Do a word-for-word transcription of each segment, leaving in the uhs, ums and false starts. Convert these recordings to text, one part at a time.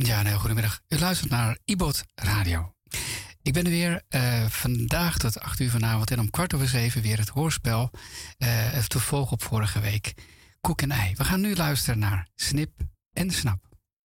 Ja, een heel goedemiddag. U luistert naar iBot Radio. Ik ben er weer uh, vandaag tot acht uur vanavond en om kwart over zeven weer het hoorspel. Uh, te volgen op vorige week. Koek en ei. We gaan nu luisteren naar Snip en Snap.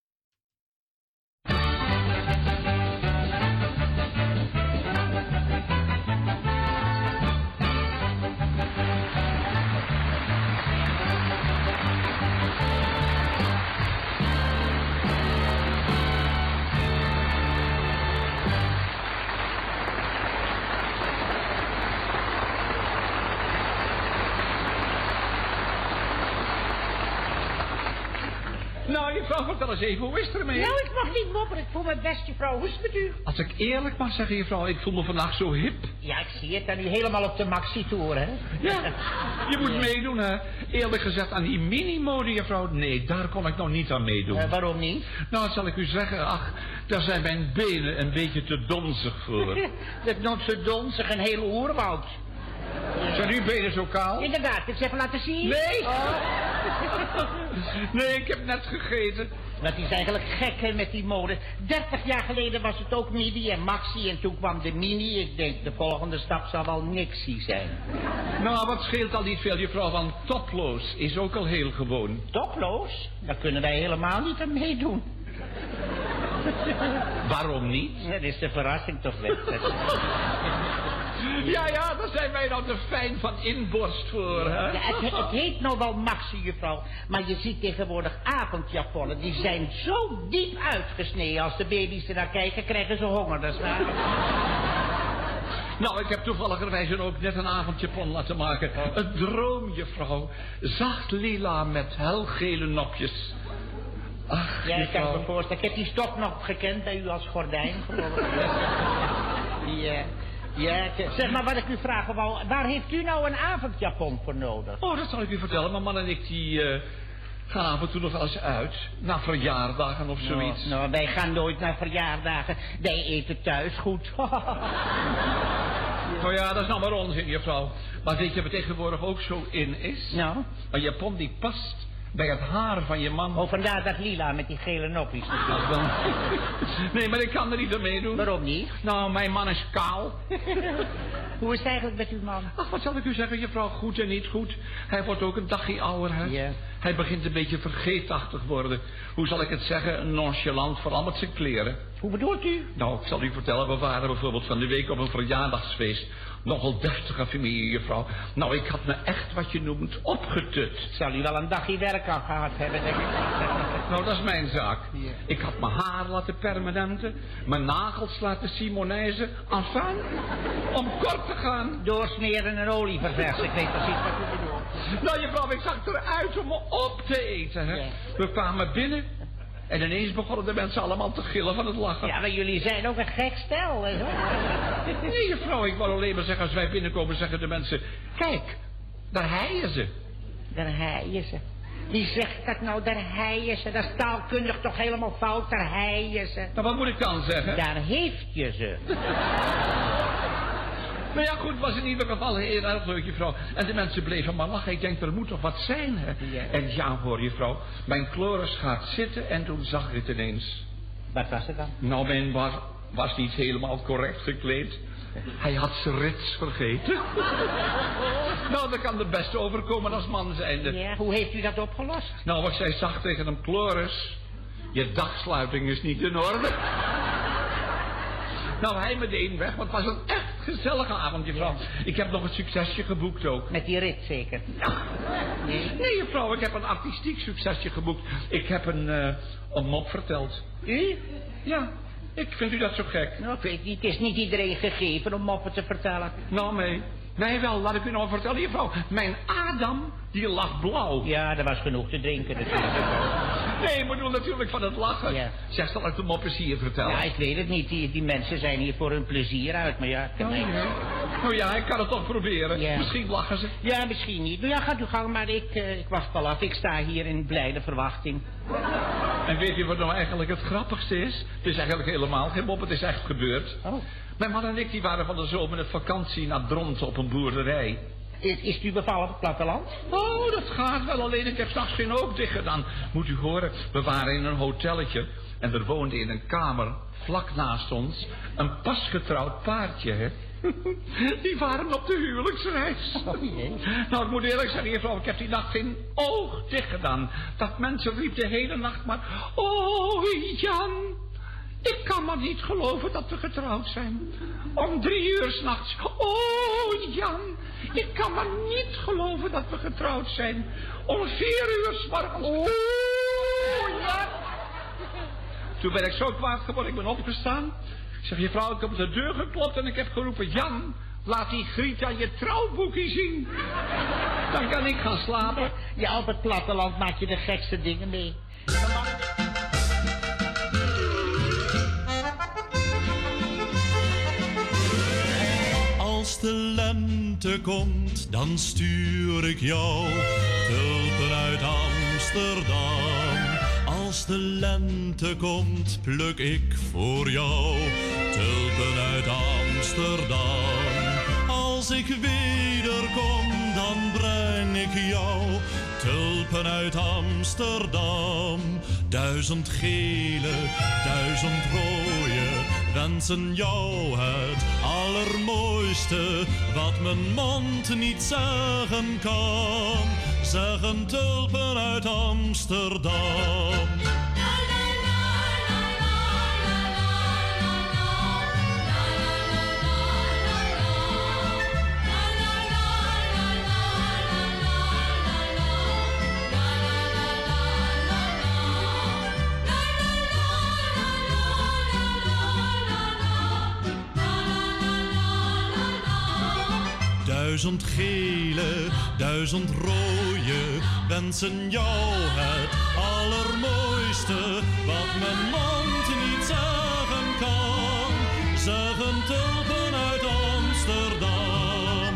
Nou, juffrouw, vertel eens even, hoe is het ermee? Nou, ik mag niet mopperen. Ik voel me best, juffrouw. Hoe is het met u? Als ik eerlijk mag zeggen, juffrouw, ik voel me vandaag zo hip. Ja, ik zie het. En u helemaal op de maxi-tour, hè? Ja, je moet ja. meedoen, hè. Eerlijk gezegd, aan die mini-mode, juffrouw, nee, daar kon ik nog niet aan meedoen. Uh, waarom niet? Nou, dat zal ik u zeggen. Ach, daar zijn mijn benen een beetje te donzig voor. Dat is nog zo donzig, een heel oerwoud. Zijn uw benen zo kaal? Inderdaad, ik eens even laten zien. Nee! Oh. Nee, ik heb net gegeten. Dat is eigenlijk gek, hè, met die mode. dertig jaar geleden was het ook midi en maxi en toen kwam de mini. Ik denk, de volgende stap zal wel nixie zijn. Nou, wat scheelt al niet veel, juffrouw, van toploos is ook al heel gewoon. Toploos? Daar kunnen wij helemaal niet aan meedoen. Waarom niet? Dat is de verrassing toch weg. Ja, ja, daar zijn wij nou te fijn van inborst voor, hè? Ja, het, het heet nou wel maxi, juffrouw, maar je ziet tegenwoordig avondjaponnen, die zijn zo diep uitgesneden. Als de baby's er naar kijken, krijgen ze honger, dat is waar. Nou, ik heb toevalligerwijs ook net een avondjapon laten maken. Oh. Een droom, juffrouw. Zacht lila met helgele nopjes. Ach, ja, juffrouw. Ik kan me voorstellen. Ik heb die stok nog gekend bij u als gordijn, geloof ik. Ja. Ja, zeg maar wat ik u vragen wou. Waar heeft u nou een avondjapon voor nodig? Oh, dat zal ik u vertellen. Mijn man en ik die uh, gaan af en toe nog wel eens uit. Na verjaardagen of zoiets. Nou, nou, wij gaan nooit naar verjaardagen. Wij eten thuis goed. Nou ja, dat is nou maar onzin, juffrouw. Maar weet je wat tegenwoordig ook zo in is? Nou? Een japon die past bij het haar van je man. Oh, vandaar dat lila met die gele noppies. Ach, dan. Nee, maar ik kan er niet aan meedoen. Waarom niet? Nou, mijn man is kaal. Hoe is het eigenlijk met uw man? Ach, wat zal ik u zeggen, juffrouw, goed en niet goed. Hij wordt ook een dagje ouder, hè? Ja. Hij begint een beetje vergeetachtig worden. Hoe zal ik het zeggen? Nonchalant, vooral met zijn kleren. Hoe bedoelt u? Nou, ik zal u vertellen, we waren bijvoorbeeld van de week op een verjaardagsfeest. Nogal deftige familie, juffrouw. Nou, ik had me echt wat je noemt opgetut. Zal u wel een dagje werk aan gehad hebben, denk ik. Nou, dat is mijn zaak. Ja. Ik had mijn haar laten permanenten, mijn nagels laten simonijzen. Enfin, om kort te gaan. Doorsmeren en olie verversen, ik weet precies wat u bedoelt. Nou, juffrouw, ik zag eruit om me op te eten, hè. Ja. We kwamen binnen en ineens begonnen de mensen allemaal te gillen van het lachen. Ja, maar jullie zijn ook een gek stel, hè. Nee, juffrouw, ik wou alleen maar zeggen, als wij binnenkomen zeggen de mensen, kijk, daar heien ze. Daar heien ze. Wie zegt dat nou, daar heien ze? Dat is taalkundig toch helemaal fout, daar heien ze. Nou, wat moet ik dan zeggen? Daar heeft je ze. Nou ja, goed, het was in ieder geval heel erg leuk, juffrouw. En de mensen bleven maar lachen. Ik denk, er moet toch wat zijn, hè? Ja. En ja, hoor, juffrouw, mijn Chloris gaat zitten en toen zag ik het ineens. Wat was het dan? Nou, men was, was niet helemaal correct gekleed. Hij had zijn rits vergeten. Nou, dat kan er best overkomen als man zijnde. Ja, hoe heeft u dat opgelost? Nou, wat zij zag tegen hem, Chloris, je dagsluiting is niet in orde. Nou, hij meteen weg, want het was een echt gezellige avond, juffrouw. Ja. Ik heb nog een succesje geboekt ook. Met die rit zeker? Ja. Nee. Nee, juffrouw, ik heb een artistiek succesje geboekt. Ik heb een, uh, een mop verteld. U? Ja. Ik vind u dat zo gek? Nou, ik weet niet. Het is niet iedereen gegeven om moppen te vertellen. Nou, nee. Nee, wel. Laat ik u nou vertellen, juffrouw. Mijn Adam, die lag blauw. Ja, er was genoeg te drinken natuurlijk. Nee, ik bedoel natuurlijk van het lachen. Ja. Zeg, zal ik de mop eens hier vertellen? Ja, ik weet het niet. Die, die mensen zijn hier voor hun plezier uit, maar ja... Oh, ja. Nou ja, ik kan het toch proberen. Ja. Misschien lachen ze. Ja, misschien niet. Nou ja, gaat u gang, maar ik, uh, ik wacht wel af. Ik sta hier in blijde verwachting. En weet u wat nou eigenlijk het grappigste is? Het is eigenlijk helemaal geen mop, het is echt gebeurd. Oh. Mijn man en ik die waren van de zomer met vakantie naar Dronten op een boerderij. Is, is het u bevallen op het platteland? Oh, dat gaat wel, alleen ik heb s'nachts geen oog dicht gedaan. Moet u horen, we waren in een hotelletje en er woonde in een kamer, vlak naast ons, een pasgetrouwd paartje, hè. Die waren op de huwelijksreis. Oh jee. Nou, ik moet eerlijk zeggen, juffrouw, ik heb die nacht geen oog dicht gedaan. Dat mensen riep de hele nacht maar, oh Jan, ik kan maar niet geloven dat we getrouwd zijn. Om drie uur 's nachts, oh Jan, ik kan maar niet geloven dat we getrouwd zijn. Om vier uur 's morgens, oh Jan. Toen ben ik zo kwaad geworden, ik ben opgestaan. Ik zeg, juffrouw, ik heb op de deur geklopt en ik heb geroepen, Jan, laat die Grieta je trouwboekje zien. Dan kan ik gaan slapen. Ja, op het platteland maak je de gekste dingen mee. Als de lente komt, dan stuur ik jou tulpen uit Amsterdam. Als de lente komt, pluk ik voor jou tulpen uit Amsterdam. Als ik wederkom, dan breng ik jou tulpen uit Amsterdam. Duizend gele, duizend rode wensen jou het allermooiste wat mijn mond niet zeggen kan. Zeggen tulpen uit Amsterdam. Duizend gele, duizend rode wensen jou het allermooiste wat mijn mond niet zeggen kan. Zeggen tulpen uit Amsterdam.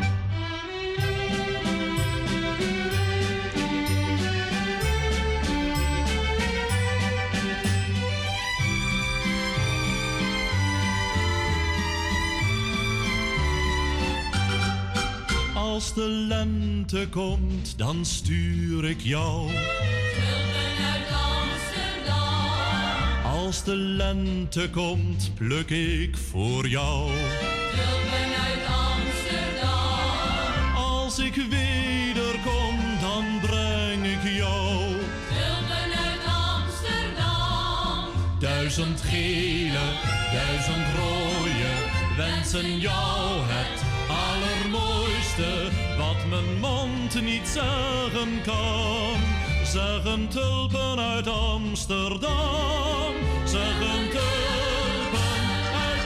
Als de lente komt, dan stuur ik jou tulpen uit Amsterdam. Als de lente komt, pluk ik voor jou tulpen uit Amsterdam. Als ik wederkom, dan breng ik jou tulpen uit Amsterdam. Duizend gele, duizend rode wensen jou het allermooiste wat mijn mond niet zeggen kan. Zeggen tulpen uit Amsterdam. Zeggen tulpen uit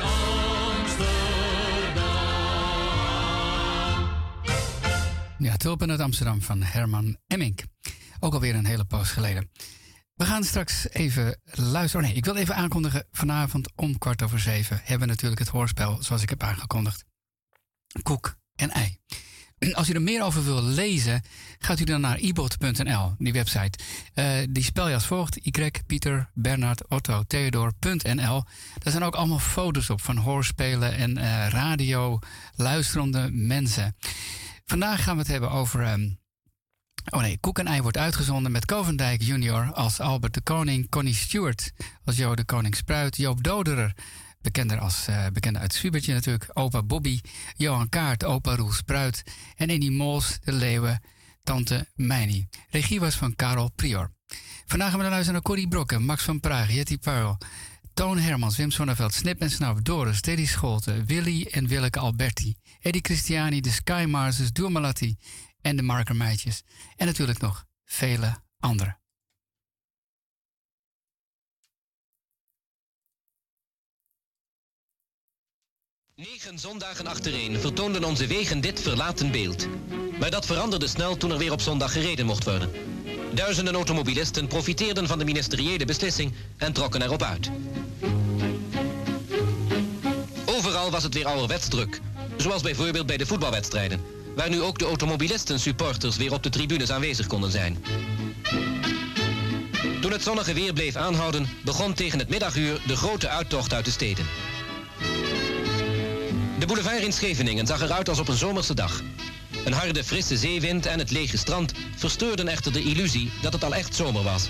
Amsterdam. Ja, tulpen uit Amsterdam van Herman Emmink. Ook alweer een hele poos geleden. We gaan straks even luisteren. Oh nee, ik wil even aankondigen. Vanavond om kwart over zeven hebben we natuurlijk het hoorspel zoals ik heb aangekondigd. Koek en ei. Als u er meer over wil lezen, gaat u dan naar ibot punt n l, die website. Uh, die spel je als volgt: Y, Pieter, Bernard, Otto, Theodor punt n l. Daar zijn ook allemaal foto's op van hoorspelen en uh, radio, luisterende mensen. Vandaag gaan we het hebben over... Um, oh nee, Koek en ei wordt uitgezonden met Kovendijk junior als Albert de Koning, Connie Stewart als Jo de Koning Spruit, Joop Doderer, bekender als uh, bekende uit Subertje natuurlijk, opa Bobby, Johan Kaart, opa Roel Spruit en Annie Mols, de Leeuwen, tante Meini. Regie was van Karel Prior. Vandaag gaan we luisteren naar Corrie Brokken, Max van Praag, Jetty Puil, Toon Hermans, Wim Sonneveld, Snip en Snap, Doris, Teddy Scholten, Willy en Willeke Alberti, Eddie Christiani, de Sky Marsers, Doe Malatti en de Markermeidjes. En natuurlijk nog vele anderen. Negen zondagen achtereen vertoonden onze wegen dit verlaten beeld. Maar dat veranderde snel toen er weer op zondag gereden mocht worden. Duizenden automobilisten profiteerden van de ministeriële beslissing en trokken erop uit. Overal was het weer ouderwets druk. Zoals bijvoorbeeld bij de voetbalwedstrijden, waar nu ook de automobilisten-supporters weer op de tribunes aanwezig konden zijn. Toen het zonnige weer bleef aanhouden, begon tegen het middaguur de grote uittocht uit de steden. De boulevard in Scheveningen zag eruit als op een zomerse dag. Een harde, frisse zeewind en het lege strand versteurden echter de illusie dat het al echt zomer was.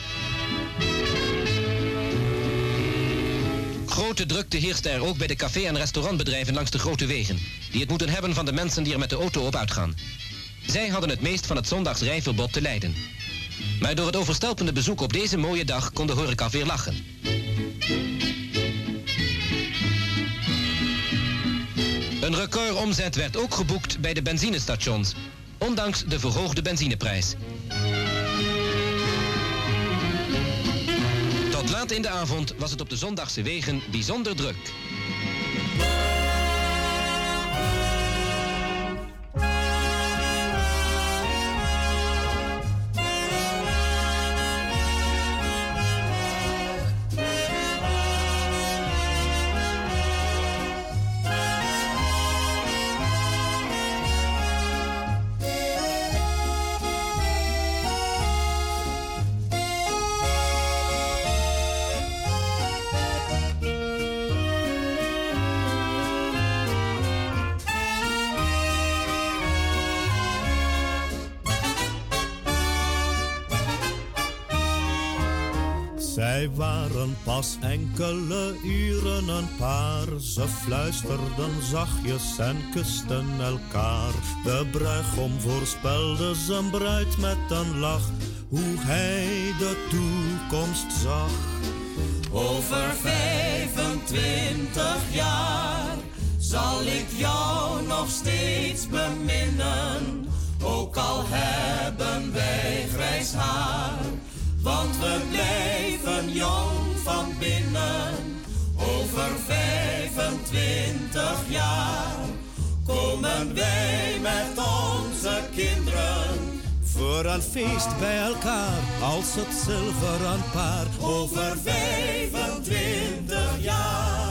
Grote drukte heerste er ook bij de café- en restaurantbedrijven langs de grote wegen, die het moeten hebben van de mensen die er met de auto op uitgaan. Zij hadden het meest van het zondagsrijverbod te lijden. Maar door het overstelpende bezoek op deze mooie dag kon de horeca weer lachen. Een recordomzet werd ook geboekt bij de benzinestations, ondanks de verhoogde benzineprijs. Tot laat in de avond was het op de zondagse wegen bijzonder druk. Zij waren pas enkele uren een paar. Ze fluisterden zachtjes en kusten elkaar. De bruigom voorspelde zijn bruid met een lach, hoe hij de toekomst zag. Over vijfentwintig jaar zal ik jou nog steeds beminnen, ook al hebben wij grijs haar. Want we blijven jong van binnen. Over vijfentwintig jaar komen wij met onze kinderen voor een feest bij elkaar, als het zilveren paar. Over vijfentwintig jaar.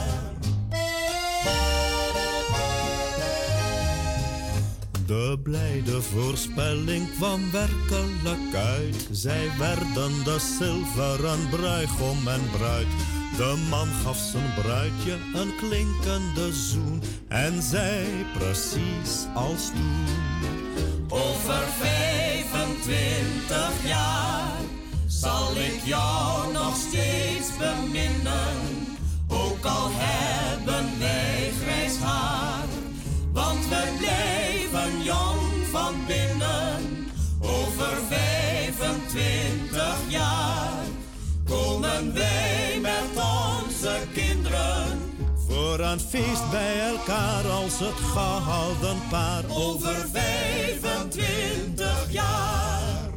De blijde voorspelling kwam werkelijk uit. Zij werden de zilveren bruigom en bruid. De man gaf zijn bruidje een klinkende zoen en zei precies als toen. Over vijfentwintig jaar zal ik jou nog steeds beminnen, ook al hebben wij grijs haar. Want we blijven jong van binnen. Over vijfentwintig jaar komen wij met onze kinderen voor een feest bij elkaar, als het gehouden paar. Over vijfentwintig jaar.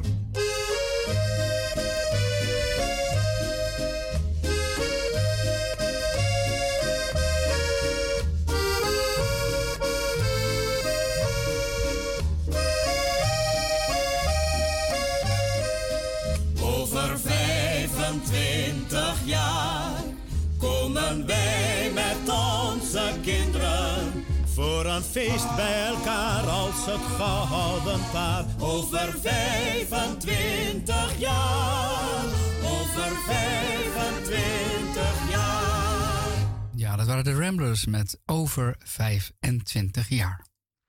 Over vijfentwintig jaar komen wij met onze kinderen voor een feest bij elkaar, als het gehouden paar. Over vijfentwintig jaar, over vijfentwintig jaar. Ja, dat waren de Ramblers met over vijfentwintig jaar.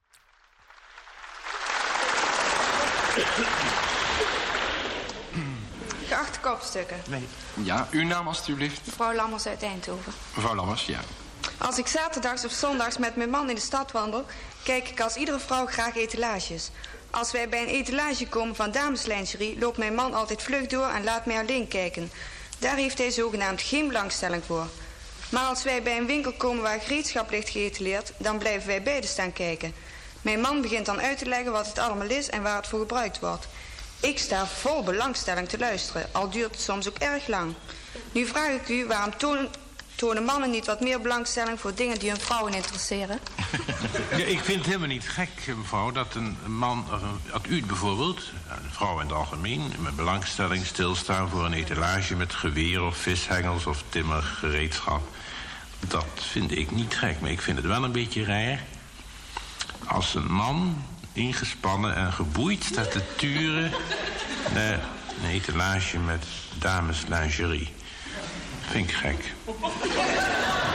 Geachte kopstukken. Nee. Ja, uw naam alstublieft. Mevrouw Lammers uit Eindhoven. Mevrouw Lammers, ja. Als ik zaterdags of zondags met mijn man in de stad wandel, kijk ik als iedere vrouw graag etalages. Als wij bij een etalage komen van dameslingerie, loopt mijn man altijd vlug door en laat mij alleen kijken. Daar heeft hij zogenaamd geen belangstelling voor. Maar als wij bij een winkel komen waar gereedschap ligt geëtaleerd, dan blijven wij beiden staan kijken. Mijn man begint dan uit te leggen wat het allemaal is en waar het voor gebruikt wordt. Ik sta vol belangstelling te luisteren, al duurt het soms ook erg lang. Nu vraag ik u, waarom tonen, tonen mannen niet wat meer belangstelling voor dingen die hun vrouwen interesseren? Ja, ik vind het helemaal niet gek, mevrouw, dat een man, of een, dat u bijvoorbeeld, een vrouw in het algemeen, met belangstelling stilstaan voor een etalage met geweer of vishengels of timmergereedschap. Dat vind ik niet gek, maar ik vind het wel een beetje raar als een man ingespannen en geboeid staat te turen naar een etalage met dameslingerie. Vind ik gek.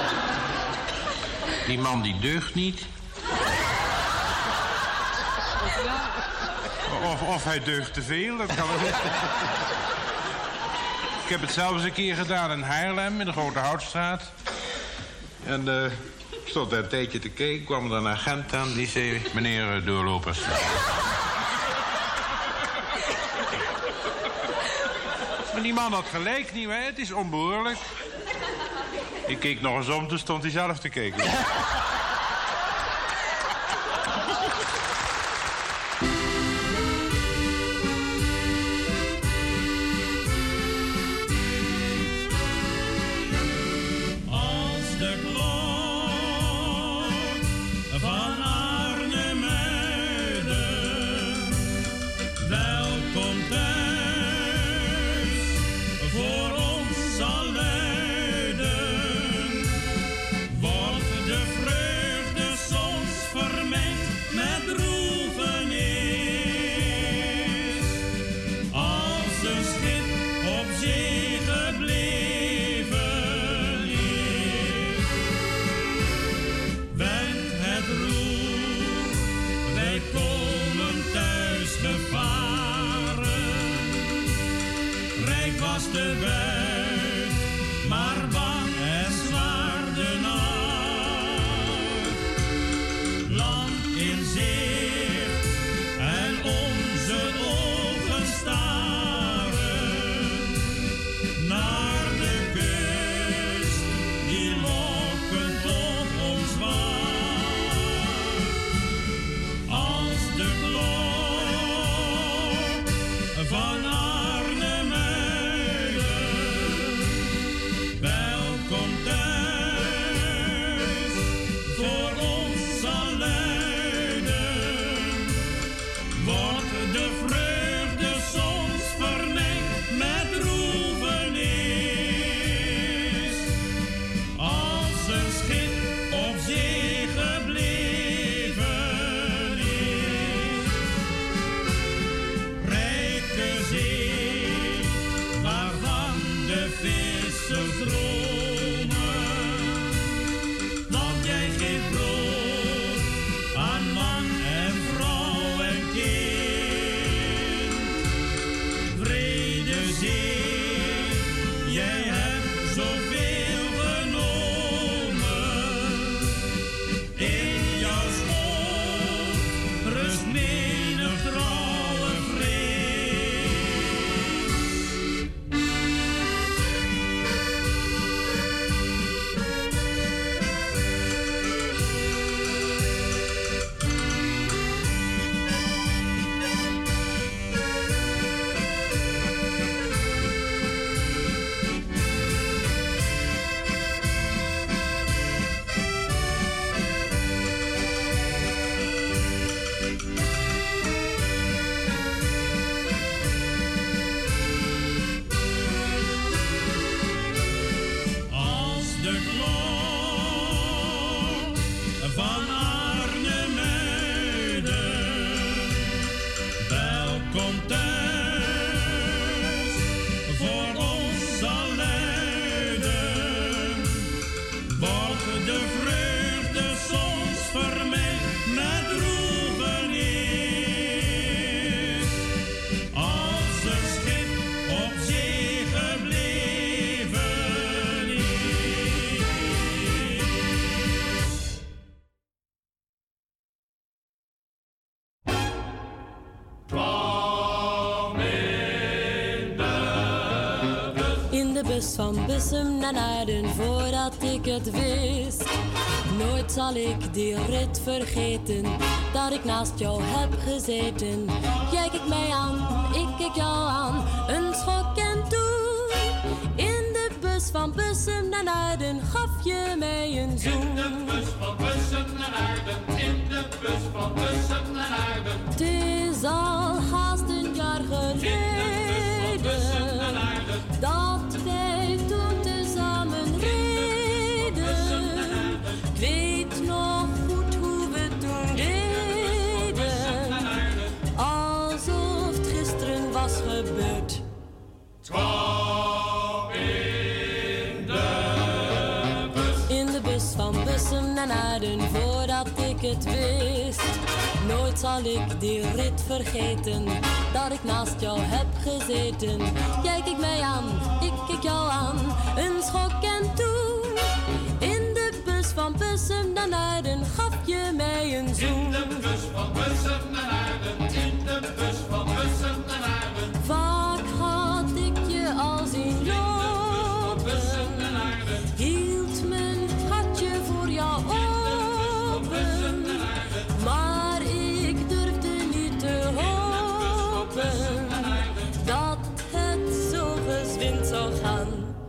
Die man die deugt niet. Of, of hij deugt te veel, dat kan ook. Ik heb het zelfs een keer gedaan in Haarlem, in de Grote Houtstraat. En uh, ik stond daar een tijdje te kijken, kwam er een agent aan, die zei... Meneer uh, doorlopers. Maar die man had gelijk, nietwaar? Het is onbehoorlijk. Ik keek nog eens om, toen stond hij zelf te kijken. De buit, maar bang en zwaar de nacht. Land in zicht en onze ogen staren naar de kust die lokkend op ons wacht. Als de klok van van Bussum naar Naarden voordat ik het wist. Nooit zal ik die rit vergeten, dat ik naast jou heb gezeten. Jij kijkt mij aan, ik kijk jou aan, een schok en toen. In de bus van Bussum naar Naarden gaf je mij een zoen. In de bus van Bussum naar Naarden, in de bus van Bussum naar Naarden. Het is al haast een jaar geleden dat wij toen tezamen reden. Ik weet nog goed hoe we toen deden, alsof het gisteren was gebeurd. Twaalf in de bus, in de bus van Bussum bussen en aarden voordat ik het wist. Nooit zal ik die rit vergeten, dat ik naast jou heb gezeten. Jij keek mij aan, ik keek jou aan, een schok en toen. In de bus van Bussum en Aarden gaf je mij een zoen. In de bus van Bussum en Aarden, in de bus van Bussum en Aarden. Vaak had ik je al zien lopen, hield mijn hartje voor jou open, maar ik durfde niet te hopen dat het zo gezwind zou gaan.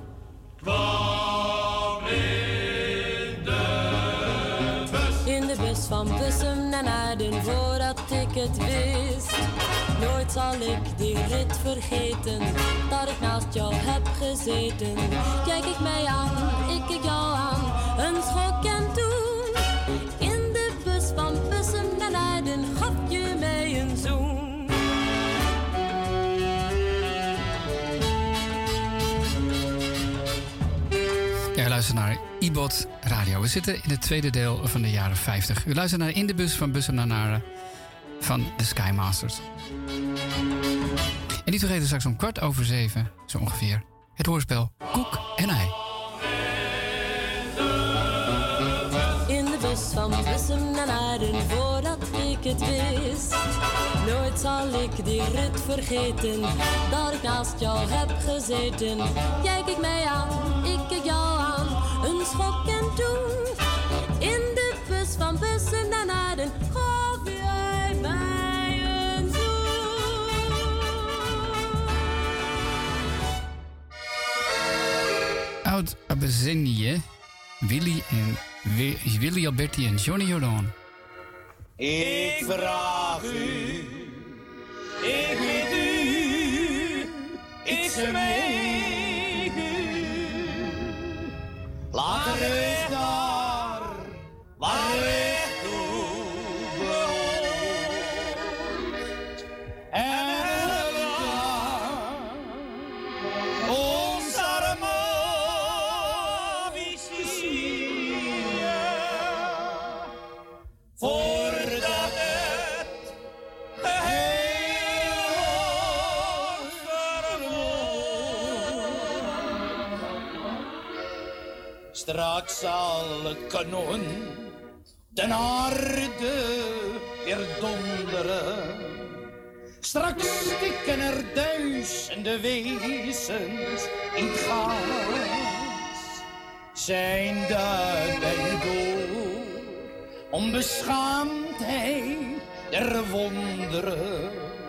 Kwam in de bus. In de bus van Bussum en Aarden voordat ik het wist. Nooit zal ik die rit vergeten, dat ik naast jou heb gezeten. Jij keek mij aan, ik keek jou aan, een schok en toen. In de bus van Bussum en Aarden gaf je mij een zoen. Ja, u luistert naar Ibot Radio. We zitten in het tweede deel van de jaren vijftig. U luistert naar In de Bus van Bussum naar Naarden van de Skymasters. En niet vergeten, straks om kwart over zeven, zo ongeveer, het hoorspel Koek en Ei. In de bus van Bussum en Aarden voordat ik het wist. Nooit zal ik die rit vergeten, dat ik naast jou heb gezeten. Jij keek mij aan, ik keek jou aan, een schok en toen. In de bus van Bussum en Aarden gaf jij mij een zoen. Oud Abyssinie, Willy en Wi- Willy Alberti en Johnny Jordaan. Ik vraag u, ik bid u, ik smeek u. Laat de reis daar, waar recht toe behoort. En ons arme Abyssinie, voordat het geheel verloor. Straks zal het kanon de aarde weer donderen. Straks stikken er duizenden wezens in het gas. Zijn dat bij door onbeschaamdheid der wonderen.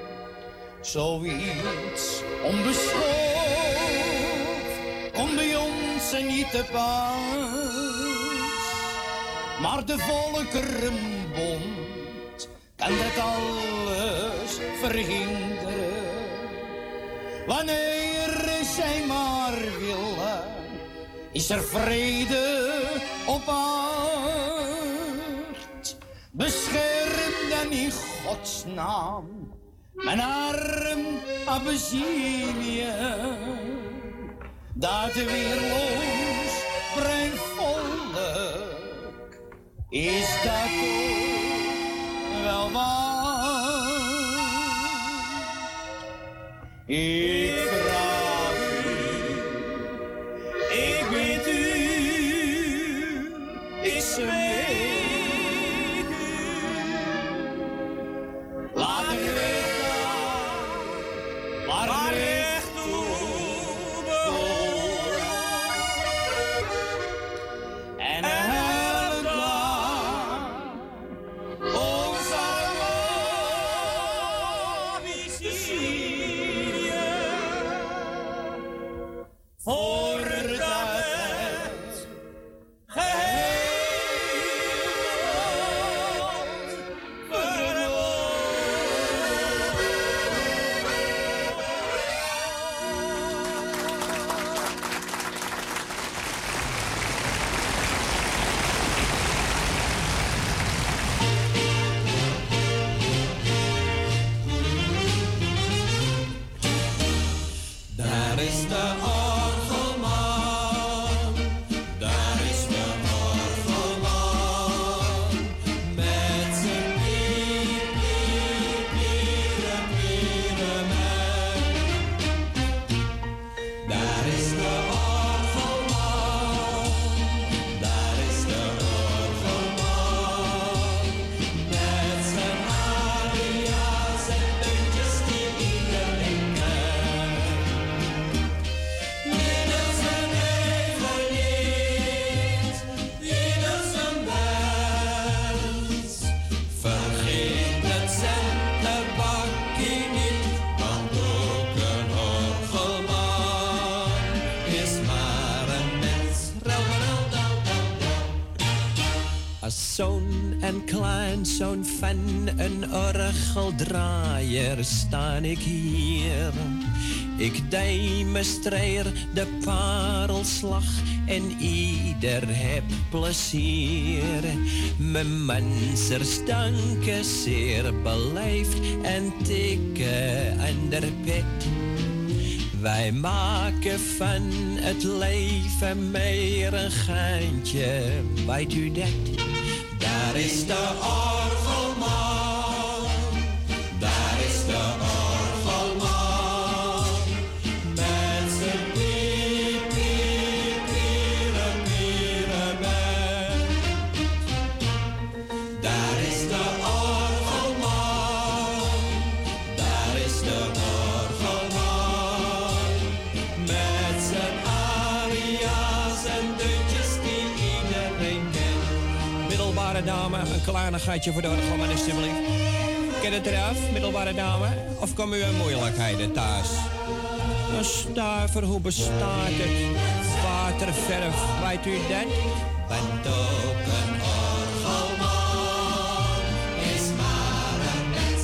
Zoiets onbeschoft komt bij ons niet te pas. Maar de Volkerenbond kan dat alles verhinderen. Wanneer zij maar willen, is er vrede op aard. Bescherm dan in Gods naam mijn arm Abyssinie. Dat weerloos bruin volk, is dat toch wel waar? Ik vraag u, ik bid u, ik smeek u. Laat de weg daar, waar recht toe behoort. En help daar, Als zoon en kleinzoon van een orgeldraaier staan ik hier. Ik demonstreer de parelslag en ieder heb plezier. Mijn mansers danken zeer beleefd en tikken aan de pet. Wij maken van het leven meer een geintje, weet u dat? Daar is de orgelman, daar is de orgelman, met zijn piep, piep, pieren, pieren band. Daar is de orgelman, daar is de orgelman, met zijn aria's en deuntjes die iedereen kent. Middelbare dame, een kleinigheidje voor de orgelman alsjeblieft. Ken het eraf, middelbare dame? Of komen u in moeilijkheden thuis? Een stuiver, hoe bestaat het? Waterverf, weet u dat? Want ook een orgelman is maar een mens.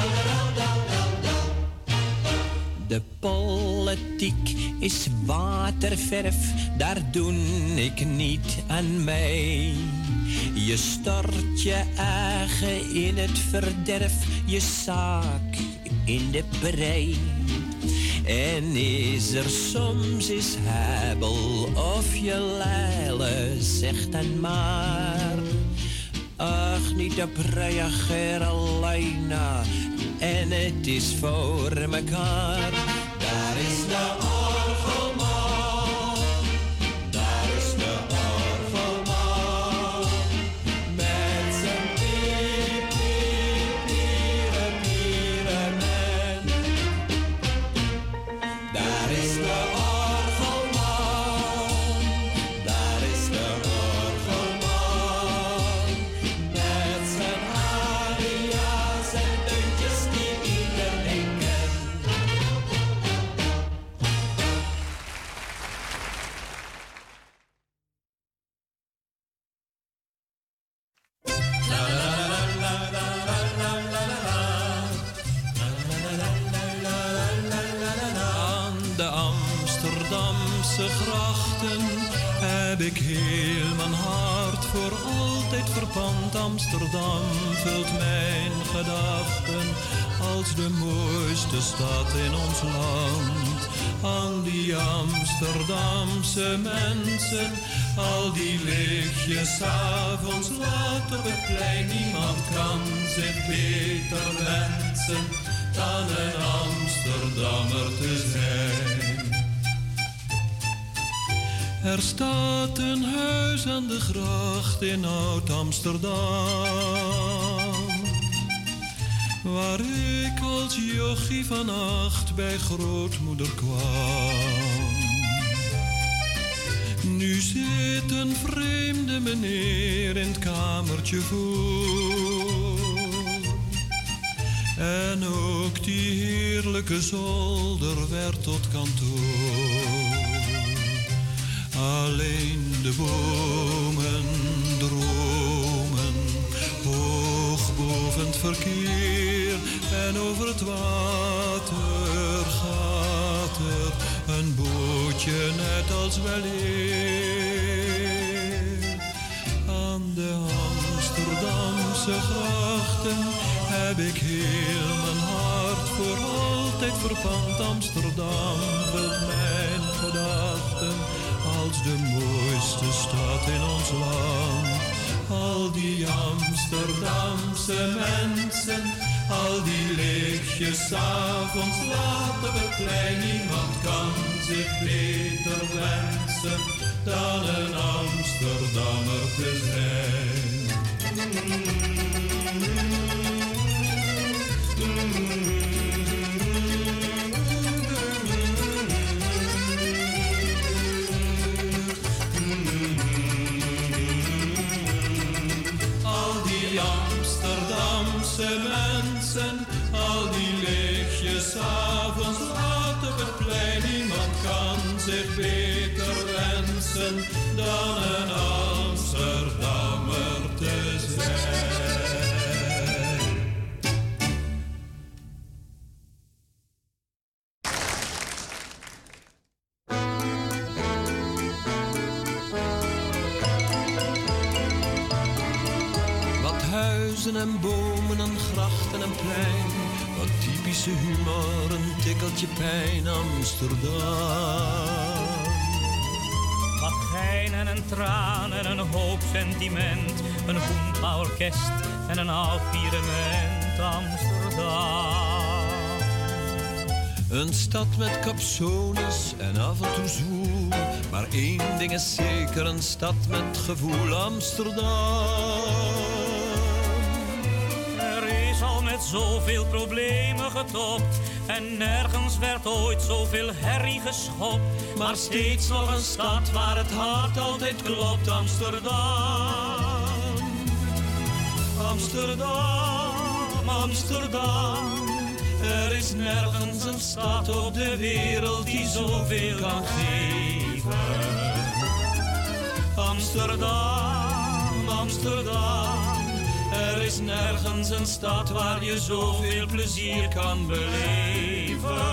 De politiek is waterverf, daar doe ik niet aan mee. Je stort je eigen in het verderf, je zaak in de prei. En is er soms is hebel of je leile, zeg dan maar. Ach, niet op reageer alleen, en het is voor mekaar. Daar is de orgelman, daar is de orgelman, met zijn piep, piep, pieren, pieren man. Daar is de orgelman, daar is de orgelman, met zijn aria's en deuntjes die iedereen kent. Aan de Amsterdamse grachten heb ik heel mijn hart voor altijd verpand. Amsterdam vult mijn gedachten als de mooiste stad in ons land. Aan die Amsterdamse mensen, al die lichtjes 's avonds laat op het plein. Niemand kan zich beter wensen dan een Amsterdammer te zijn. Er staat een huis aan de gracht in Oud-Amsterdam, waar ik als jochie van acht bij grootmoeder kwam. Nu zit een vreemde meneer in het kamertje voor. En ook die heerlijke zolder werd tot kantoor. Alleen de bomen dromen hoog boven het verkeer. En over het water gaat er een bootje net als weleer. Aan de Amsterdamse grachten heb ik heel mijn hart voor altijd verpand. Amsterdam vult mijn gedachten als de mooiste stad in ons land. Al die Amsterdamse mensen, al die lichtjes 's avonds laat op het plein. Niemand kan zich beter wensen dan een Amsterdammer te zijn. Amsterdamse mensen, al die lichtjes 's avonds laat op het plein. Niemand kan zich beter wensen dan een Amsterdammer te huizen en bomen en grachten en plein. Wat typische humor, een tikkeltje pijn, Amsterdam. Wat gein en een traan en een hoop sentiment. Een hoenpa-orkest en een oud pirement, Amsterdam. Een stad met capsones en af en toe zwoel. Maar één ding is zeker, een stad met gevoel, Amsterdam. Er is al met zoveel problemen getopt. En nergens werd ooit zoveel herrie geschopt. Maar steeds nog een stad waar het hart altijd klopt, Amsterdam. Amsterdam, Amsterdam. Er is nergens een stad op de wereld die zoveel kan geven. Amsterdam, Amsterdam. Er is nergens een stad waar je zoveel plezier kan beleven.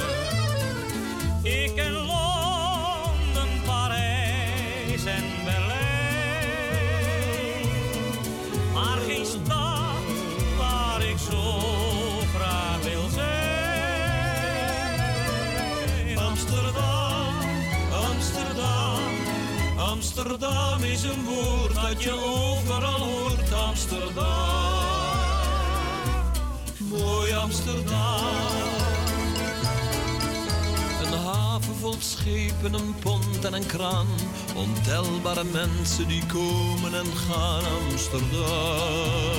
Ik ken Londen, Parijs en Berlijn. Maar geen stad waar ik zo graag wil zijn. Amsterdam, Amsterdam. Amsterdam is een woord dat je overal hoort, Amsterdam. Mooi Amsterdam. Een haven vol schepen, een pont en een kraan. Ontelbare mensen die komen en gaan, Amsterdam.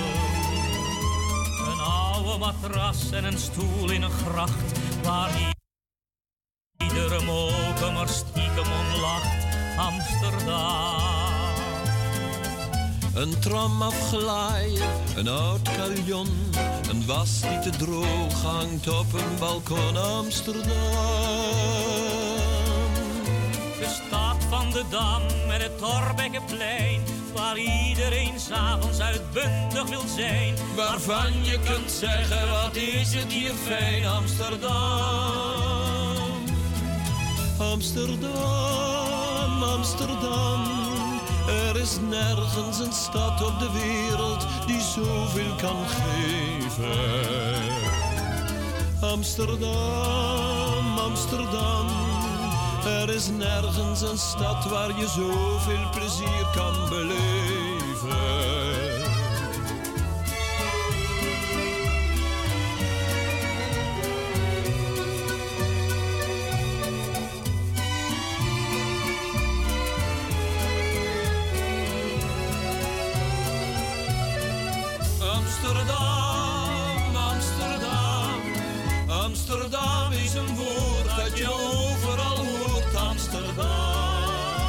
Een oude matras en een stoel in een gracht. Waar iedere moker stiekem om lacht, Amsterdam. Een tram afgelaaien, een oud carillon. Een was die te droog hangt op een balkon, Amsterdam. De stad van de Dam en het Thorbeckenplein, waar iedereen 's avonds uitbundig wil zijn. Waarvan je kunt zeggen, wat is het hier fijn, Amsterdam. Amsterdam, Amsterdam. Er is nergens een stad op de wereld die zoveel kan geven. Amsterdam, Amsterdam. Er is nergens een stad waar je zoveel plezier kan beleven. Amsterdam, Amsterdam. Amsterdam is een woord dat je overal hoort, Amsterdam.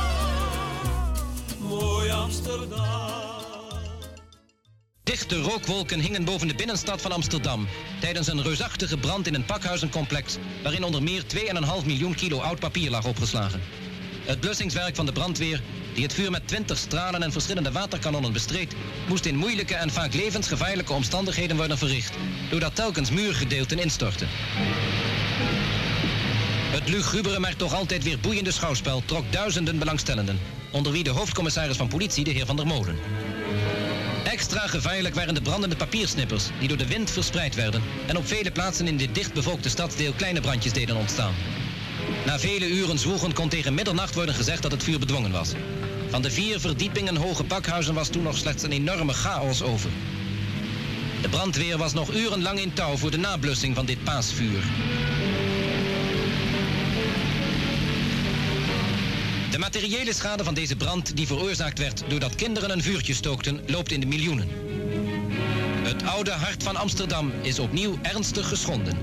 Mooi Amsterdam. Dichte rookwolken hingen boven de binnenstad van Amsterdam tijdens een reusachtige brand in een pakhuizencomplex waarin onder meer twee komma vijf miljoen kilo oud papier lag opgeslagen. Het blussingswerk van de brandweer, die het vuur met twintig stralen en verschillende waterkanonnen bestreed, moest in moeilijke en vaak levensgevaarlijke omstandigheden worden verricht, doordat telkens muurgedeelten instortten. Het lugubere, maar toch altijd weer boeiende schouwspel trok duizenden belangstellenden, onder wie de hoofdcommissaris van politie, de heer Van der Molen. Extra gevaarlijk waren de brandende papiersnippers, die door de wind verspreid werden en op vele plaatsen in dit dichtbevolkte stadsdeel kleine brandjes deden ontstaan. Na vele uren zwoegen kon tegen middernacht worden gezegd dat het vuur bedwongen was. Van de vier verdiepingen hoge pakhuizen was toen nog slechts een enorme chaos over. De brandweer was nog urenlang in touw voor de nablussing van dit paasvuur. De materiële schade van deze brand, die veroorzaakt werd doordat kinderen een vuurtje stookten, loopt in de miljoenen. Het oude hart van Amsterdam is opnieuw ernstig geschonden.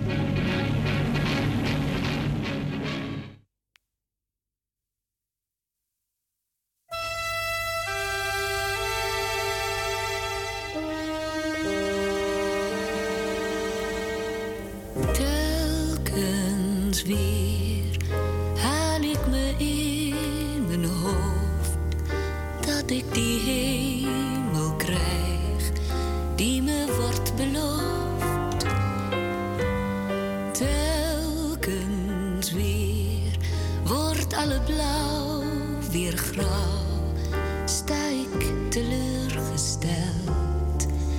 Telkens weer haal ik me in mijn hoofd dat ik die hemel krijg die me wordt beloofd. Telkens weer wordt alle blauw weer grauw, sta ik teleurgesteld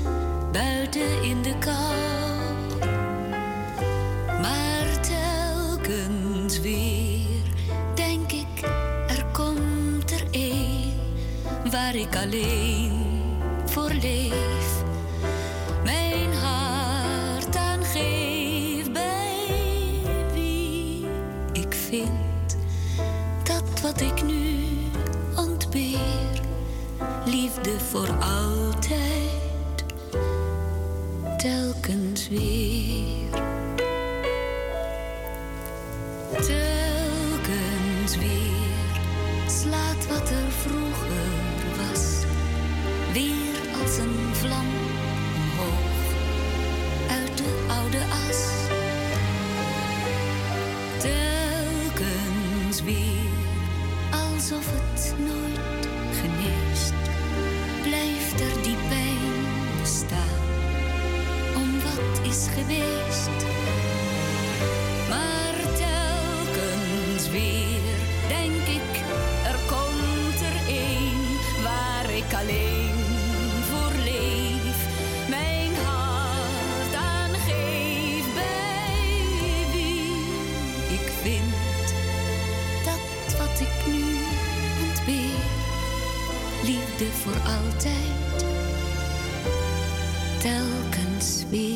waar ik alleen voor leef. Mijn hart aangeef bij wie ik vind dat wat ik nu ontbeer, liefde voor altijd, telkens weer. Telkens weer slaat wat er vroeger was weer als een vlam omhoog uit de oude as. Telkens weer alsof het nooit geneest, blijft er die pijn bestaan om wat is geweest. Maar telkens weer denk ik, er komt er een waar ik alleen voor leef. Mijn hart aangeef bij wie ik vind dat wat ik nu ontbeer, liefde voor altijd, telkens weer.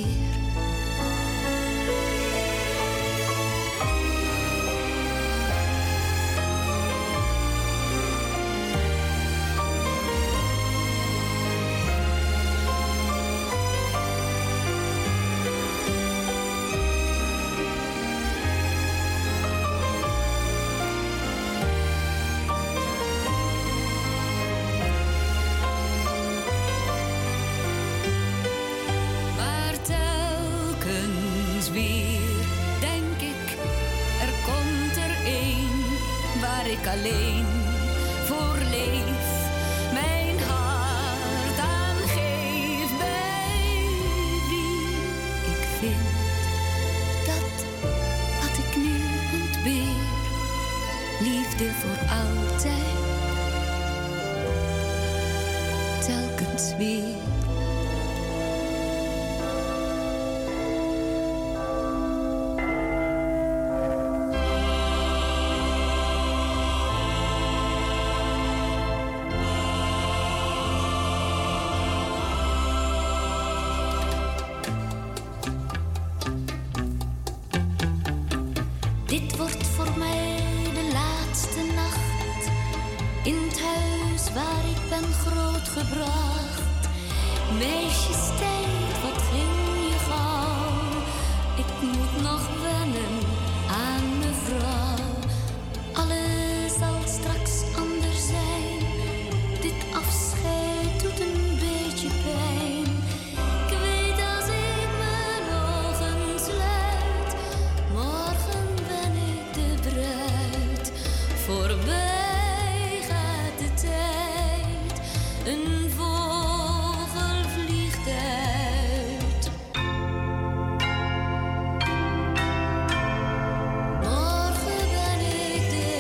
Alleen voor leef, mijn hart aangeef bij wie ik vind dat wat ik nu ontbeer, liefde voor altijd, telkens weer. Dit wordt voor mij de laatste nacht in het huis waar ik ben grootgebracht. Meisjestijd, wat ging je gauw? Ik moet nog wennen aan mevrouw. Alles zal straks anders zijn. Dit afscheid doet een beetje pijn. Ik weet als ik mijn ogen sluit, morgen ben ik de bruid. Voorbij gaat de tijd, een vogel vliegt uit. Morgen ben ik de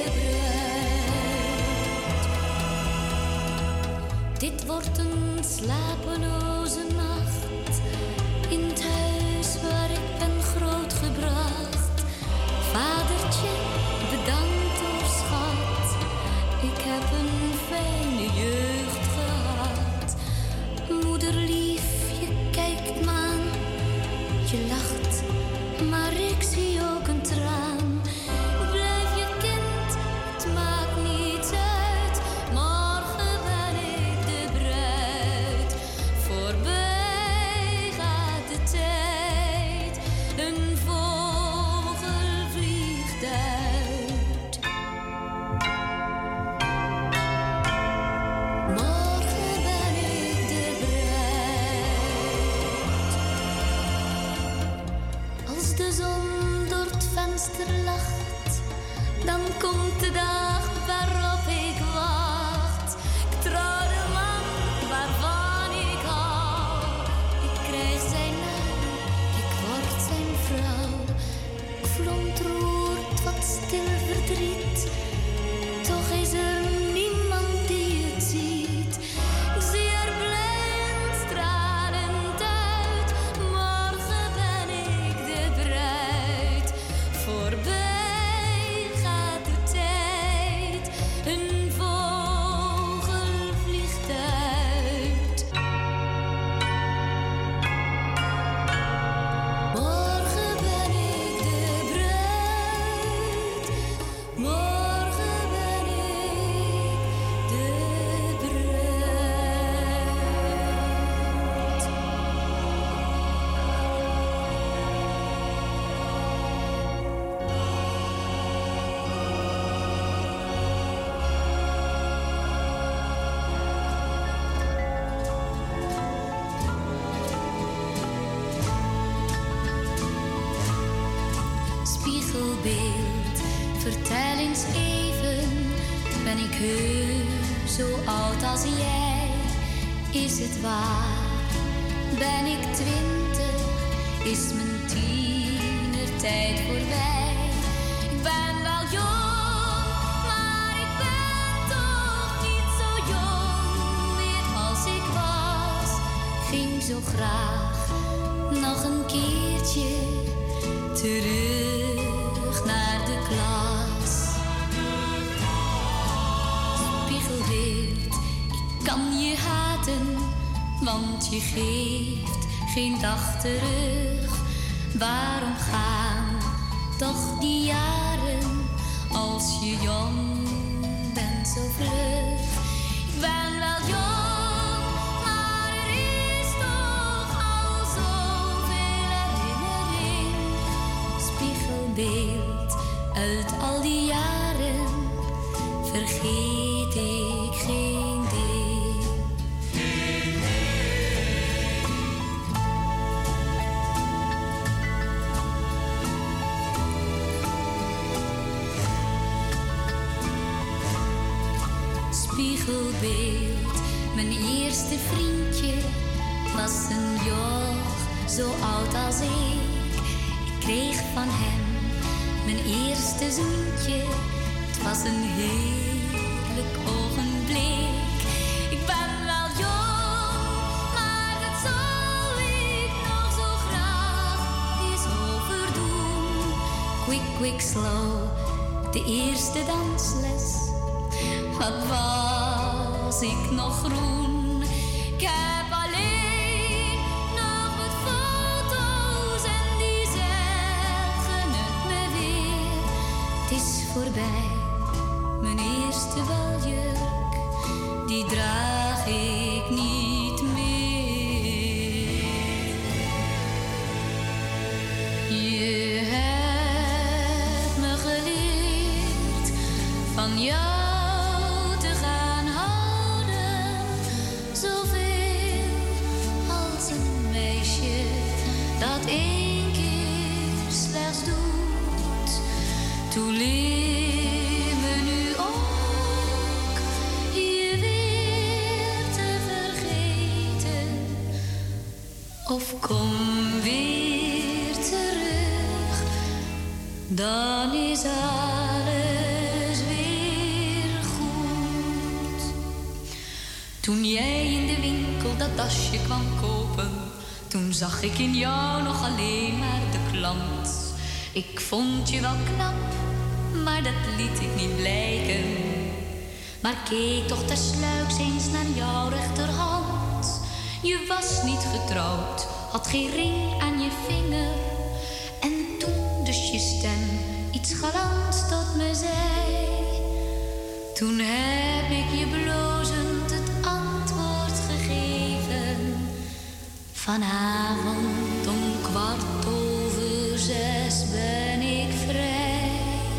bruid. Dit wordt een slapeloze nacht in het huis waar ik ben grootgebracht. Vadertje, bedankt hoor schat, ik heb een fijne jeugd gehad. Moeder lief, je kijkt me aan, je lacht, maar ik zie ook een traan. Blijf je kind, het maakt niet uit, morgen ben ik de bruid. Voorbij gaat de tijd. spiegelbeeld, vertel eens even, ben ik heus zo oud als jij? Is het waar? Ben ik twintig? Is mijn tienertijd voorbij? Ik ben wel jong, maar ik ben toch niet zo jong meer als ik was. Ging zo graag nog een keertje terug naar de klas. Spiegelbeeld, ik kan je haten, want je geeft geen dag terug. Waarom gaan toch die jaren als je jong bent zo vlug? Ik ben wel jong, maar er is toch al zoveel herinnering. Spiegelbeeld, uit al die jaren vergeet ik geen deel. Spiegelbeeld, mijn eerste vriendje was een joch zo oud als ik. Ik kreeg van hem mijn eerste zoentje. Het was een heerlijk ogenblik. Ik ben wel jong, maar dat zal ik nog zo graag eens overdoen. Quick, quick, slow, de eerste dansles. Wat was ik nog groen? Ik heb alleen nog wat foto's en die zeggen het me weer. Het is voorbij, mijn eerste baljurk, die draag ik niet meer. Je hebt me geleerd van jou één keer slechts doet. Toen leer me nu ook je weer te vergeten. Of kom weer terug, dan is alles weer goed. Toen jij in de winkel dat dasje kwam kopen, toen zag ik in jou nog alleen maar de klant. Ik vond je wel knap, maar dat liet ik niet blijken. Maar keek toch tersluiks eens naar jouw rechterhand. Je was niet getrouwd, had geen ring aan je vinger. En toen dus je stem iets galants tot me zei. Toen heb ik je blozend het antwoord gegeven. Vanavond om kwart over zes ben ik vrij.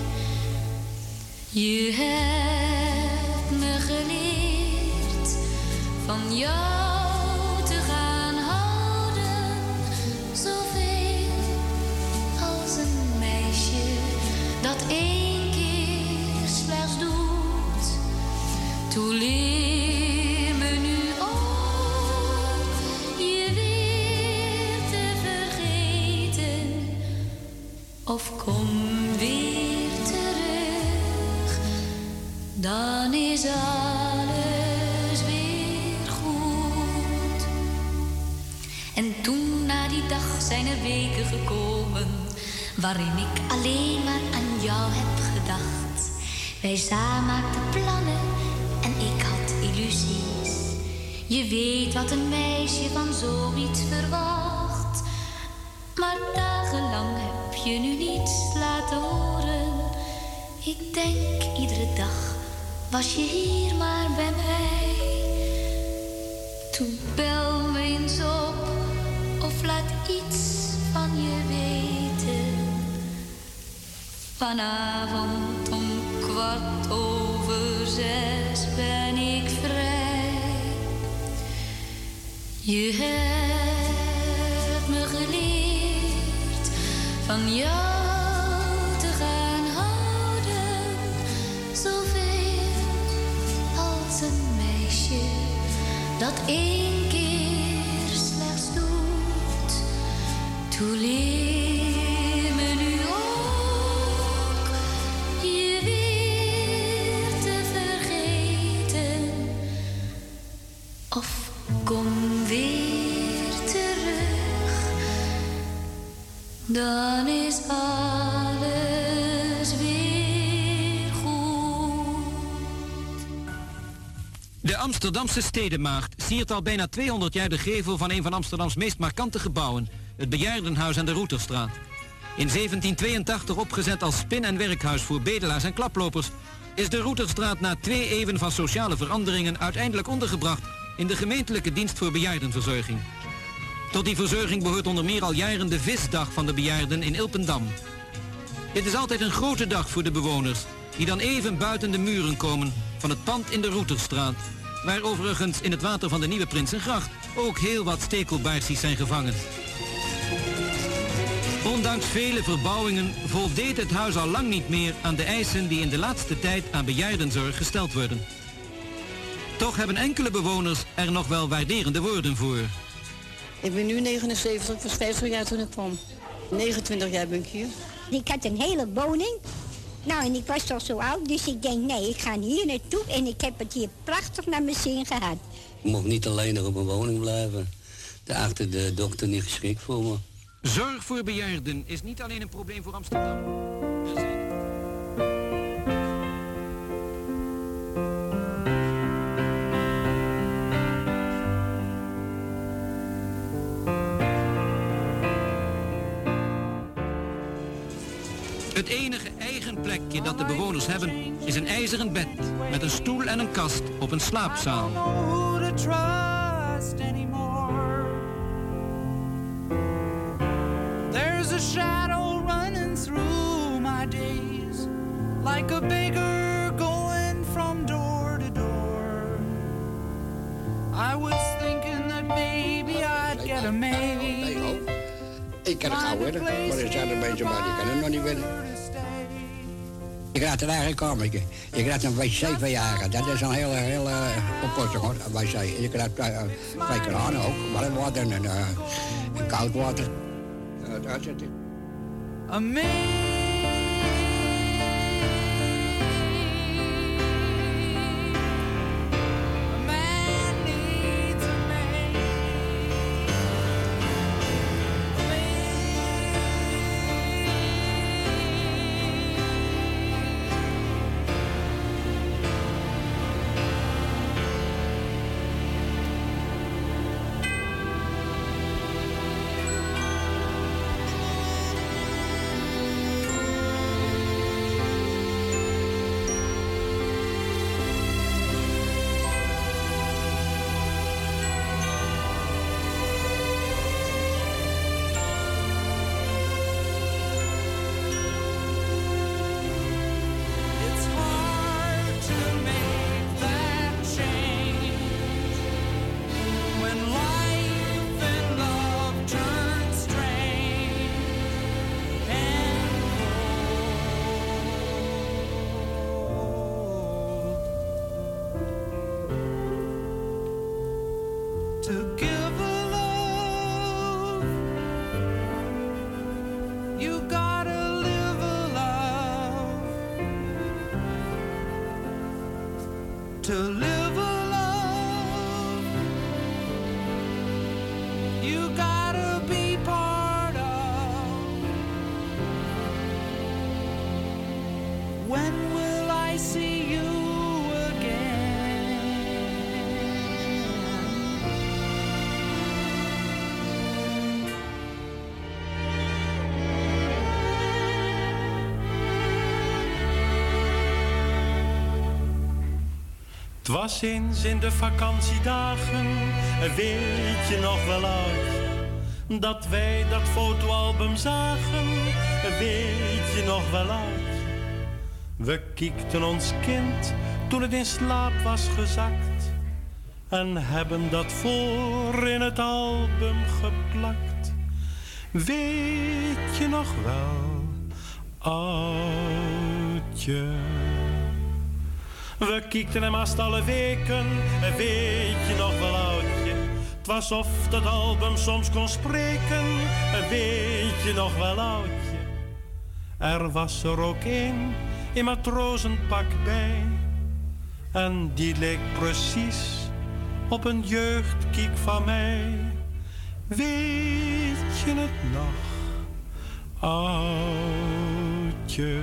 Je hebt me geleerd van jou te gaan houden. Zoveel als een meisje dat één keer slechts doet. Toen leer me nu ook je weer te vergeten. Of kom weer terug, dan is alles weer goed. En toen na die dag zijn er weken gekomen waarin ik alleen maar aan jou heb gedacht. Wij samen maakten plannen en ik had illusies. Je weet wat een meisje van zoiets verwacht. Maar dagenlang heb je nu niets laten horen. Ik denk iedere dag, was je hier maar bij mij. Toen bel me eens op of laat iets van je weten. Vanavond om kwart over zes ben ik vrij. Je hebt me geleerd van jou te gaan dat één keer slechts doet. Toe leer me nu ook je weer te vergeten. Of kom weer terug, dan is alles weer goed. De Amsterdamse Stedenmaagd siert al bijna tweehonderd jaar de gevel van een van Amsterdams meest markante gebouwen, het Bejaardenhuis aan de Routerstraat. In zeventien tweeëntachtig opgezet als spin- en werkhuis voor bedelaars en klaplopers, is de Routerstraat na twee eeuwen van sociale veranderingen uiteindelijk ondergebracht in de gemeentelijke dienst voor bejaardenverzorging. Tot die verzorging behoort onder meer al jaren de visdag van de bejaarden in Ilpendam. Dit is altijd een grote dag voor de bewoners, die dan even buiten de muren komen van het pand in de Routerstraat, waar overigens in het water van de Nieuwe Prinsengracht ook heel wat stekelbaarsies zijn gevangen. Ondanks vele verbouwingen voldeed het huis al lang niet meer aan de eisen die in de laatste tijd aan bejaardenzorg gesteld worden. Toch hebben enkele bewoners er nog wel waarderende woorden voor. Ik ben nu negenenzeventig, ik was vijftig jaar toen ik kwam. negenentwintig jaar ben ik hier. Ik had een hele woning. Nou, en ik was toch zo oud, dus ik denk, nee, ik ga hier naartoe. En ik heb het hier prachtig naar mijn zin gehad. Ik mocht niet alleen nog op mijn woning blijven. Daar achtte de dokter niet geschikt voor me. Zorg voor bejaarden is niet alleen een probleem voor Amsterdam. Er zijn... Het enige eigen plekje dat de bewoners hebben is een ijzeren bed met een stoel en een kast op een slaapzaal. There's a shadow running through my days, like a beggar going from door to door. I was thinking that maybe I'd get a maid. Ik kan het gauw winnen, maar er zijn er mensen bij die kan het nog niet winnen. Je krijgt een eigen kamertje. Je krijgt een wc bij je eigen. Dat is een hele, hele oplossing hoor, een wc. Je krijgt uh, twee kranen ook, warm water en, uh, en koud water. Uh, daar zit het. A maid. To live a love, you gotta be part of. When will I see you again? Het was eens in de vakantiedagen, weet je nog wel uit, dat wij dat fotoalbum zagen, weet je nog wel uit. We kiekten ons kind toen het in slaap was gezakt en hebben dat voor in het album geplakt. Weet je nog wel, oudje? We kiekten hem haast alle weken, weet je nog wel oud? Het was of dat album soms kon spreken, weet je nog wel oudje. Er was er ook een in matrozenpak bij. En die leek precies op een jeugdkiek van mij. Weet je het nog, oudje?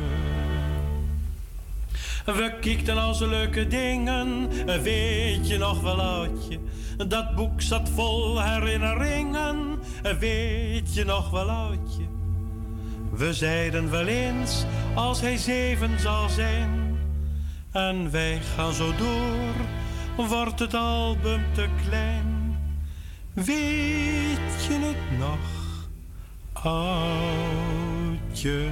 We kiekten al zo leuke dingen, weet je nog wel oudje? Dat boek zat vol herinneringen, weet je nog wel oudje? We zeiden wel eens, als hij zeven zal zijn, en wij gaan zo door, wordt het album te klein. Weet je het nog, oudje?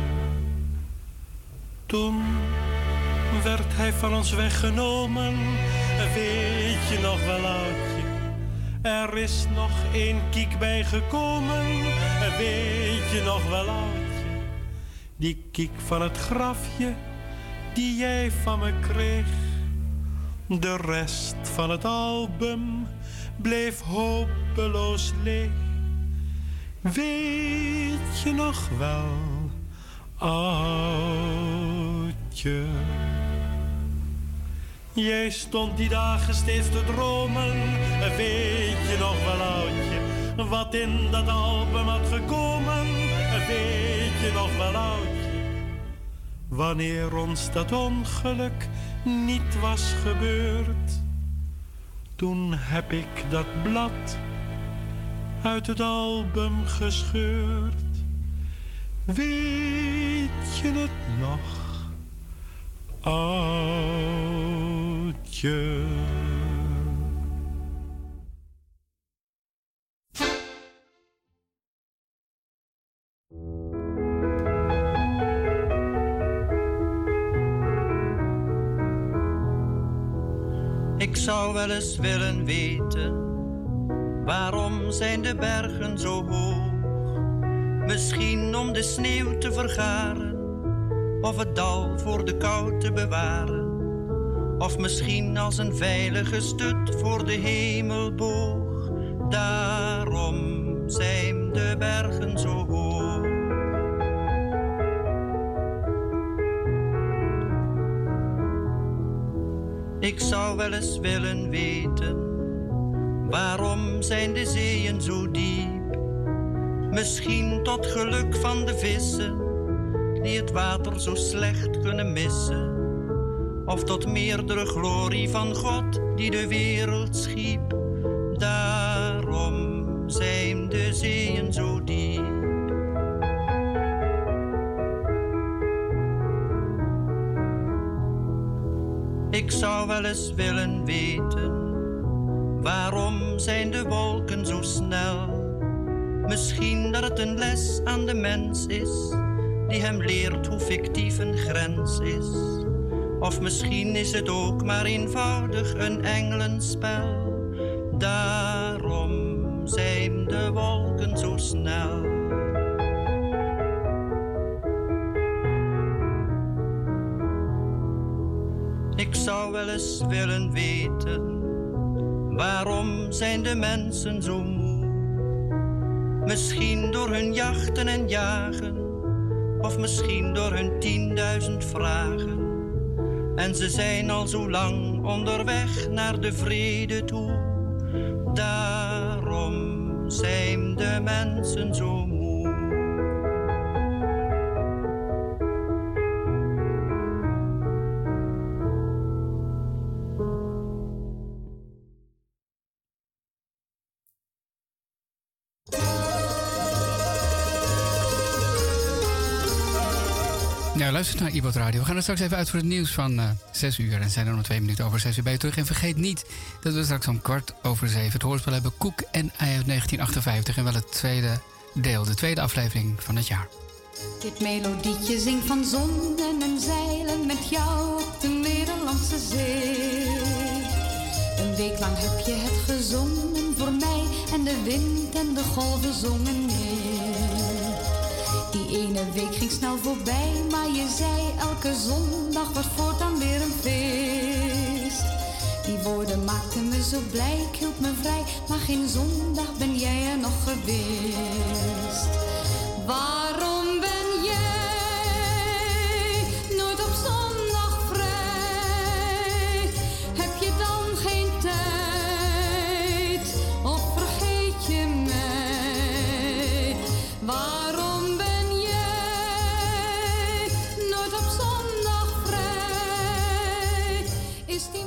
Toen werd hij van ons weggenomen, weet je nog wel oudje? Er is nog één kiek bijgekomen, weet je nog wel oudje? Die kiek van het grafje, die jij van me kreeg. De rest van het album bleef hopeloos leeg. Weet je nog wel, oudje? Jij stond die dagen steeds te dromen, weet je nog wel oudje? Wat in dat album had gekomen, weet je nog wel oudje? Wanneer ons dat ongeluk niet was gebeurd, toen heb ik dat blad uit het album gescheurd. Weet je het nog, oudje? Ik zou wel eens willen weten, waarom zijn de bergen zo hoog? Misschien om de sneeuw te vergaren, of het dal voor de kou te bewaren. Of misschien als een veilige stut voor de hemelboog. Daarom zijn de bergen zo hoog. Ik zou wel eens willen weten, waarom zijn de zeeën zo diep? Misschien tot geluk van de vissen, die het water zo slecht kunnen missen. Of tot meerdere glorie van God, die de wereld schiep. Daarom zijn de zeeën zo diep. Ik zou wel eens willen weten, waarom zijn de wolken zo snel? Misschien dat het een les aan de mens is, die hem leert hoe fictief een grens is. Of misschien is het ook maar eenvoudig een engelenspel. Daarom zijn de wolken zo snel. Ik zou wel eens willen weten, waarom zijn de mensen zo moe? Misschien door hun jachten en jagen, of misschien door hun tienduizend vragen. En ze zijn al zo lang onderweg naar de vrede toe. Daarom zijn de mensen zo moe. Ja, luister naar Ibot Radio. We gaan er straks even uit voor het nieuws van uh, zes uur. En zijn er nog twee minuten over zes uur bij je terug. En vergeet niet dat we straks om kwart over zeven het hoorspel hebben Koek en Ei uit negentien achtenvijftig. En wel het tweede deel, de tweede aflevering van het jaar. Dit melodietje zingt van zonden en zeilen met jou op de Middellandse Zee. Een week lang heb je het gezongen voor mij en de wind en de golven zongen mee. Die ene week ging snel voorbij, maar je zei elke zondag wordt voortaan weer een feest. Die woorden maakten me zo blij, ik hield me vrij. Maar geen zondag ben jij er nog geweest. Waarom ben jij nooit op zondag vrij? Heb je dan geen tijd? Of vergeet je mij? Waarom ben jij nooit op zondag vrij? Is die